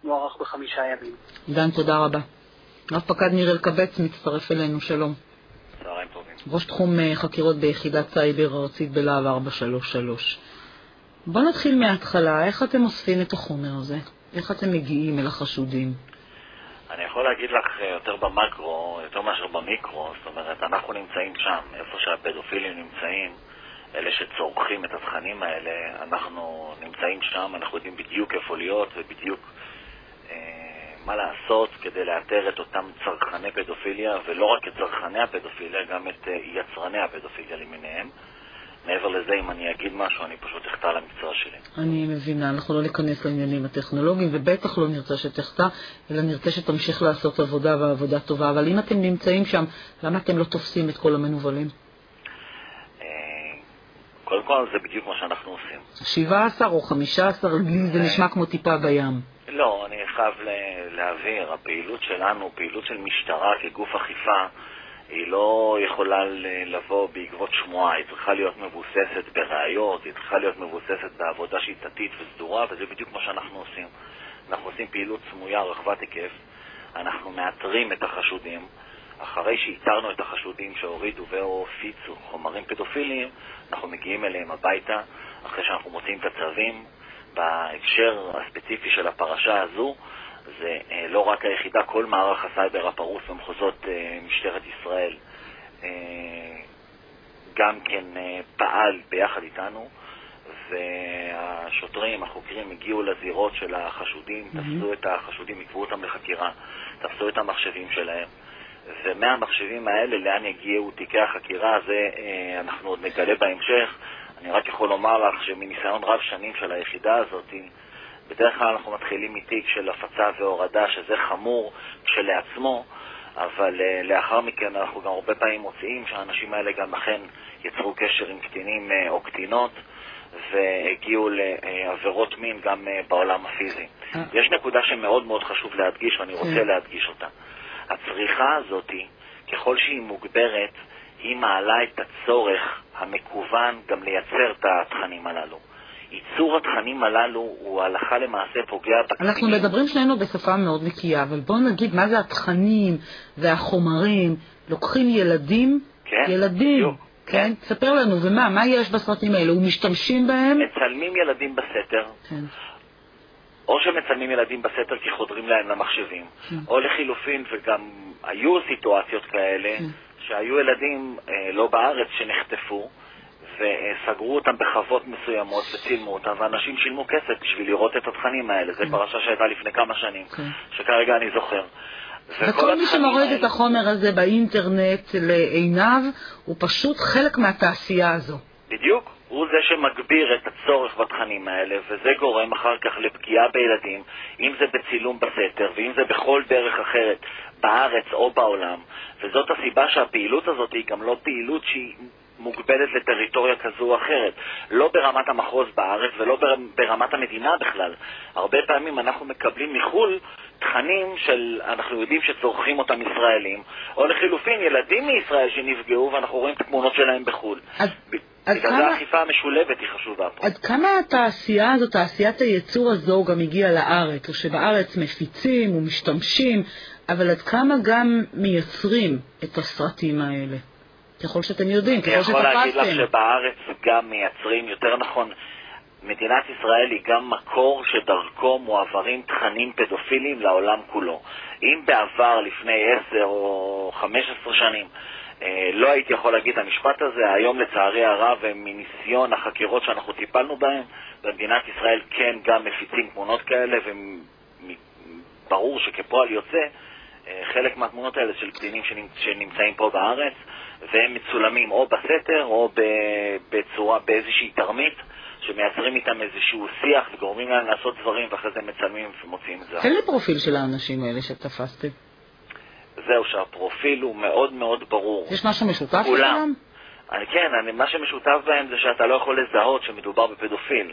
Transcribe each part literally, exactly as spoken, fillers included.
מוארך בחמישה ימים. דן, תודה רבה. רב פקד ניר אלקבץ מצטרף אלינו, שלום. צהריים טובים. ראש תחום חקירות ביחידת סייבר ארצית בלהב ארבע שלוש שלוש. בוא נתחיל מההתחלה, איך אתם אוספים את החומר הזה? איך אתם מגיעים אל החשודים? אני יכול להגיד לך יותר במקרו, יותר מאשר במיקרו, זאת אומרת, אנחנו נמצאים שם, איפה שהפדופילים נמצאים, אלה שצורכים את התכנים האלה, אנחנו נמצאים שם, אנחנו יודעים בדיוק איפה להיות ובדיוק אה, מה לעשות כדי לאתר את אותם צרכני פדופיליה, ולא רק את צרכני הפדופיליה, גם את אה, יצרני הפדופיליה למיניהם. מעבר לזה, אם אני אגיד משהו, אני פשוט אכתה למקצוע שלי. אני מבינה, אנחנו לא ניכנס לעניינים הטכנולוגיים, ובטח לא נרצה שתכתה, אלא נרצה שתמשיך לעשות עבודה ועבודה טובה. אבל אם אתם נמצאים שם, למה אתם לא תופסים את כל המנובלים? קודם כל, זה בדיוק מה שאנחנו עושים. שבעה עשר או חמישה עשר, זה נשמע כמו טיפה בים. לא, אני חייב להעביר, הפעילות שלנו, פעילות של משטרה כגוף אכיפה, היא לא יכולה לבוא בעקבות שמועה, היא צריכה להיות מבוססת בראיות, היא צריכה להיות מבוססת בעבודה שיטתית וסדורה, וזה בדיוק מה שאנחנו עושים. אנחנו עושים פעילות סמויה רחבת היקף, אנחנו מאתרים את החשודים, אחרי שאיתרנו את החשודים שהורידו והופיצו חומרים פדופיליים, אנחנו מגיעים אליהם הביתה, אחרי שאנחנו מוצאים את הצווים. בהקשר הספציפי של הפרשה הזו, זה אה, לא רק היחידה, כל מערך הסייבר הפרוס במחוזות אה, משטרת ישראל אה, גם כן אה, פעל ביחד איתנו, והשוטרים, החוקרים הגיעו לזירות של החשודים, mm-hmm. תפסו את החשודים, עקבו אותם לחקירה, תפסו את המחשבים שלהם, ומהמחשבים האלה לאן יגיעו תיקי החקירה, זה אה, אנחנו עוד נגלה בהמשך. אני רק יכול לומר לך שמניסיון רב שנים של היחידה הזאת, בדרך כלל אנחנו מתחילים מתיק של הפצה והורדה, שזה חמור כשלעצמו, אבל uh, לאחר מכן אנחנו גם הרבה פעמים מוצאים שהאנשים האלה גם אכן יצרו קשר עם קטינים uh, או קטינות, והגיעו לעבירות מין גם uh, בעולם הפיזי. יש נקודה שמאוד מאוד חשוב להדגיש, ואני רוצה להדגיש אותה. הצריכה הזאת, ככל שהיא מוגברת, היא מעלה את הצורך המקוון גם לייצר את התכנים הללו. ייצור התכנים הללו הוא הלכה למעשה פוגע בקטינים. אנחנו מדברים שנינו בשפה מאוד נקייה, אבל בואו נגיד מה זה התכנים והחומרים. לוקחים ילדים, כן, ילדים, בדיוק. כן? תספר לנו, ומה, מה יש בסרטים האלה? ומשתמשים בהם? מצלמים ילדים בסתר. כן. או שמצלמים ילדים בסתר כי חודרים להם למחשבים, כן. או לחילופין, וגם היו סיטואציות כאלה, כן. שהיו ילדים אה, לא בארץ שנחטפו, וסגרו אותם בחוות מסוימות וצילמו אותם, ואנשים שילמו כסף בשביל לראות את התכנים האלה. זה פרשה שהייתה לפני כמה שנים, שכרגע אני זוכר. וכל מי שמורד את החומר הזה באינטרנט לעיניו, הוא פשוט חלק מהתעשייה הזו. בדיוק. הוא זה שמגביר את הצורך בתכנים האלה, וזה גורם אחר כך לפגיעה בילדים, אם זה בצילום בסתר, ואם זה בכל דרך אחרת, בארץ או בעולם. וזאת הסיבה שהפעילות הזאת היא גם לא פעילות שהיא מוגבלת לטריטוריה כזו או אחרת, לא ברמת המחוז בארץ ולא ברמת המדינה בכלל. הרבה פעמים אנחנו מקבלים מחול תכנים של, אנחנו יודעים שצורכים אותם ישראלים, או לחילופין ילדים מישראל שנפגעו ואנחנו רואים את התמונות שלהם בחול. אז, אז בגלל זה האכיפה המשולבת היא חשובה פה. עד כמה התעשייה הזו, תעשיית הייצור הזו גם הגיעה לארץ, או שבארץ מפיצים ומשתמשים, אבל עד כמה גם מייצרים את הסרטים האלה? ככל שאתם יודעים, ככל שתפסתם. אני יכול להגיד לך שבארץ גם מייצרים, יותר נכון, מדינת ישראל היא גם מקור שדרכו מועברים תכנים פדופיליים לעולם כולו. אם בעבר, לפני עשר או חמש עשרה שנים, לא הייתי יכול להגיד את המשפט הזה, היום לצערי הרב, מניסיון החקירות שאנחנו טיפלנו בהן, במדינת ישראל כן גם מפיצים תמונות כאלה, וברור שכפועל יוצא, חלק מהתמונות האלה של קטינים שנמצאים פה בארץ, והם מצולמים או בסתר או בצורה, באיזושהי תרמית, שמייצרים איתם איזשהו שיח וגורמים להם לעשות דברים, ואחרי זה מצלמים ומוצאים את זה. תן לי פרופיל של האנשים האלה שתפסתם. זהו, שהפרופיל הוא מאוד מאוד ברור. יש משהו משותף שלהם? אני, כן, אני, מה שמשותף בהם זה שאתה לא יכול לזהות שמדובר בפדופיל.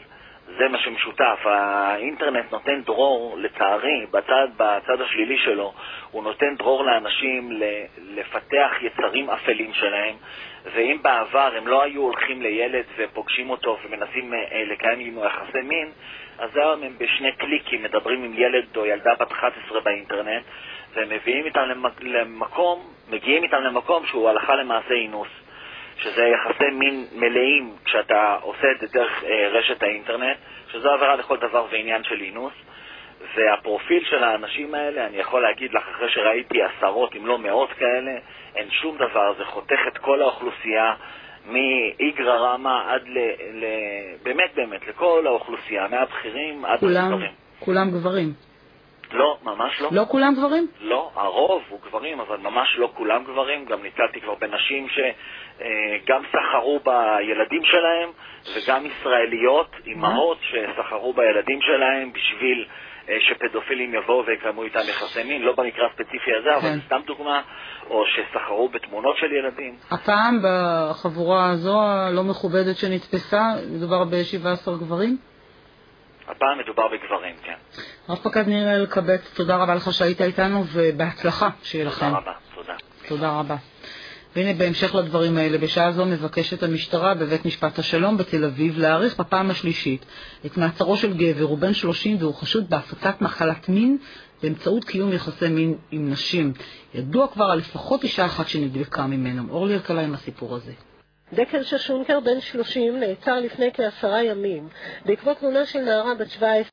זה מה שמשותף. האינטרנט נותן דרור, לצערי, בצד, בצד השלילי שלו, הוא נותן דרור לאנשים לפתח יצרים אפלים שלהם, ואם בעבר הם לא היו הולכים לילד ופוגשים אותו ומנסים לקיים עמו יחסי מין, אז היום הם בשני קליקים מדברים עם ילד או ילדה בת אחת עשרה באינטרנט, והם מביאים איתם למקום, מגיעים איתם למקום שהוא הלכה למעשה אינוס, שזה יחסי מין מלאים כשאתה עושה את זה דרך אה, רשת האינטרנט, שזו עבירה לכל דבר ועניין של אינוס. והפרופיל של האנשים האלה, אני יכול להגיד לך, אחרי שראיתי עשרות אם לא מאות כאלה, אין שום דבר, זה חותך את כל האוכלוסייה, מאיגרא רמא עד ל, ל... באמת באמת, לכל האוכלוסייה, מהבכירים עד לגברים. כולם גברים? לא, ממש לא. לא כולם גברים? לא, הרוב הוא גברים, אבל ממש לא כולם גברים. גם ניצלתי כבר בנשים שגם סחרו בילדים שלהם, וגם ישראליות, אימהות שסחרו בילדים שלהם בשביל שפדופילים יבואו ויקיימו איתם יחסי מין, לא במקרה הספציפי הזה, אבל סתם דוגמה, או שסחרו בתמונות של ילדים. הפעם בחבורה הזו הלא מכובדת שנתפסה, מדובר ב-שבעה עשר גברים? הפעם מדובר בגברים, כן. רב פקד ניר אלקבץ, תודה רבה לך שהיית איתנו, ובהצלחה שיהיה לכם. תודה רבה, תודה. תודה רבה. והנה בהמשך לדברים האלה, בשעה זו מבקשת המשטרה בבית משפט השלום בתל אביב להאריך בפעם השלישית את מעצרו של גבר, הוא בן שלושים והוא חשוד בהפצת מחלת מין באמצעות קיום יחסי מין עם נשים. ידוע כבר על לפחות אישה אחת שנדבקה ממנו. אורלי אלקלה עם הסיפור הזה. דקל ששונקר בן שלושים נעצר לפני כעשרה ימים בעקבות תלונה של נערה בת שבע עשרה